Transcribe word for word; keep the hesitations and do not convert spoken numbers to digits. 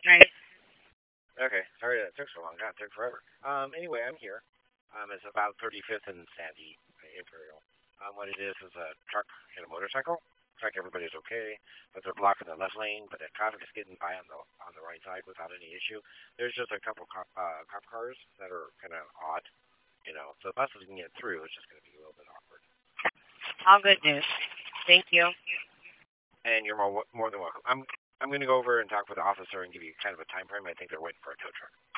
Right. Okay, sorry that took so long. God, it took forever. Um, anyway, I'm here. Um, it's about thirty-fifth and Sandy Imperial. Um, what it is is a truck and a motorcycle. Looks like everybody's okay, but they're blocking the left lane. But the traffic is getting by on the on the right side without any issue. There's just a couple cop, uh, cop cars that are kind of odd, you know. So the buses can get through. It's just going to be a little bit awkward. All good news. Thank you. And you're more more than welcome. I'm I'm going to go over and talk with the officer and give you kind of a time frame. I think they're waiting for a tow truck.